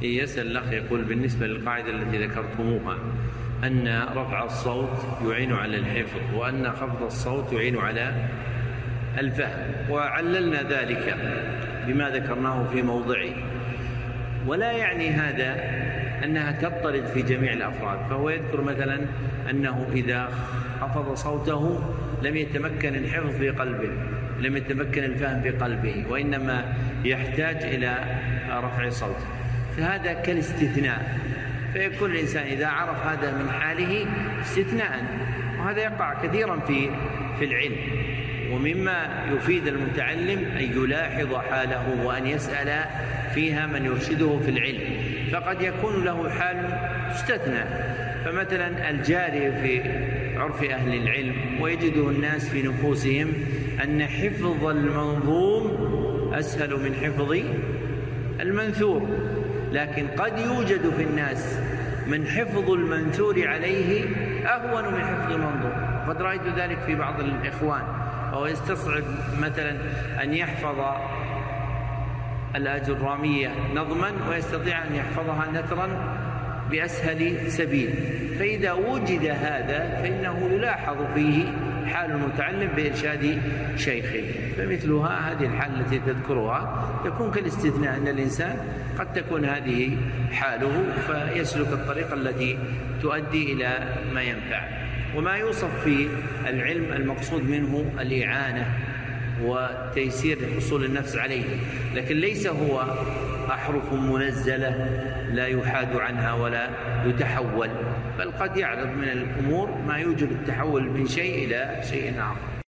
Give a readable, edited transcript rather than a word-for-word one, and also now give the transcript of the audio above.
يسأل الأخ يقول بالنسبة للقاعدة التي ذكرتموها أن رفع الصوت يعين على الحفظ وأن خفض الصوت يعين على الفهم، وعللنا ذلك بما ذكرناه في موضعه، ولا يعني هذا أنها تضطرد في جميع الأفراد. فهو يذكر مثلا أنه إذا خفض صوته لم يتمكن الحفظ في قلبه، لم يتمكن الفهم في قلبه، وإنما يحتاج إلى رفع صوته، فهذا كالاستثناء. فيكون الإنسان إذا عرف هذا من حاله استثناء، وهذا يقع كثيرا في العلم. ومما يفيد المتعلم أن يلاحظ حاله وأن يسأل فيها من يرشده في العلم، فقد يكون له حال استثنى. فمثلا الجاري في عرف أهل العلم ويجده الناس في نفوسهم أن حفظ المنظوم أسهل من حفظ المنثور، لكن قد يوجد في الناس من حفظ المنثور عليه أهون من حفظ المنظور. قد رأيت ذلك في بعض الإخوان، وهو يستصعب مثلا أن يحفظ الآجرامية نظما ويستطيع أن يحفظها نثرا بأسهل سبيل، فإذا وجد هذا فإنه يلاحظ فيه حال المتعلم بإرشاد شيخه. فمثلها هذه الحال التي تذكرها تكون كالاستثناء، أن الإنسان قد تكون هذه حاله فيسلك الطريقة التي تؤدي إلى ما ينفع. وما يوصف في العلم المقصود منه الإعانة وتيسير حصول النفس عليه، لكن ليس هو أحرف منزلة لا يحاد عنها ولا يتحول، بل قد يعرض من الأمور ما يوجب التحول من شيء إلى شيء آخر.